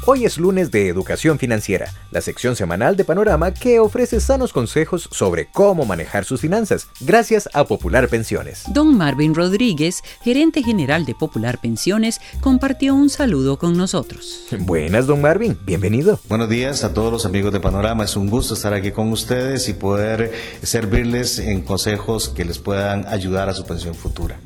Hoy es lunes de Educación Financiera, la sección semanal de Panorama que ofrece sanos consejos sobre cómo manejar sus finanzas, gracias a Popular Pensiones. Don Marvin Rodríguez, gerente general de Popular Pensiones, compartió un saludo con nosotros. Buenas, don Marvin, bienvenido. Buenos días a todos los amigos de Panorama, es un gusto estar aquí con ustedes y poder servirles en consejos que les puedan ayudar a su pensión futura.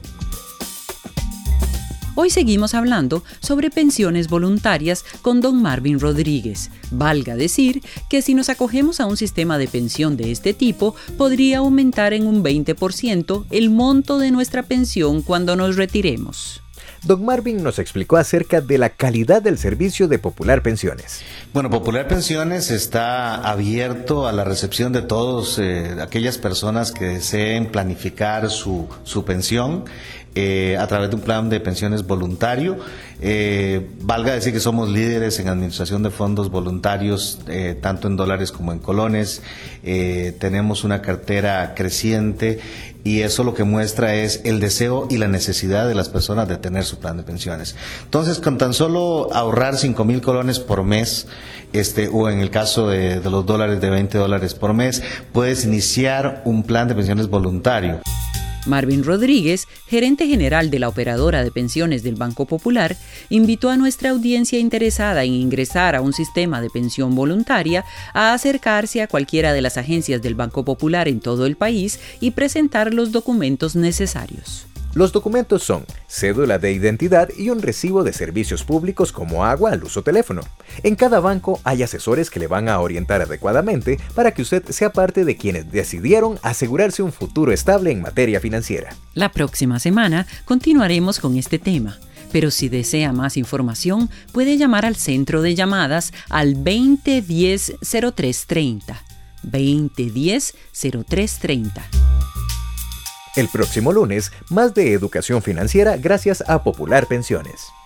Hoy seguimos hablando sobre pensiones voluntarias con don Marvin Rodríguez. Valga decir que si nos acogemos a un sistema de pensión de este tipo, podría aumentar en un 20% el monto de nuestra pensión cuando nos retiremos. Don Marvin nos explicó acerca de la calidad del servicio de Popular Pensiones. Bueno, Popular Pensiones está abierto a la recepción de todos aquellas personas que deseen planificar su pensión a través de un plan de pensiones voluntario. Valga decir que somos líderes en administración de fondos voluntarios, tanto en dólares como en colones. Tenemos una cartera creciente y eso lo que muestra es el deseo y la necesidad de las personas de tener su plan de pensiones. Entonces, con tan solo ahorrar 5,000 colones por mes, o en el caso de los dólares, de $20 por mes, puedes iniciar un plan de pensiones voluntario. Marvin Rodríguez, gerente general de la operadora de pensiones del Banco Popular, invitó a nuestra audiencia interesada en ingresar a un sistema de pensión voluntaria a acercarse a cualquiera de las agencias del Banco Popular en todo el país y presentar los documentos necesarios. Los documentos son cédula de identidad y un recibo de servicios públicos como agua, luz o teléfono. En cada banco hay asesores que le van a orientar adecuadamente para que usted sea parte de quienes decidieron asegurarse un futuro estable en materia financiera. La próxima semana continuaremos con este tema, pero si desea más información puede llamar al centro de llamadas al 2010-0330. 2010-0330. El próximo lunes, más de Educación Financiera gracias a Popular Pensiones.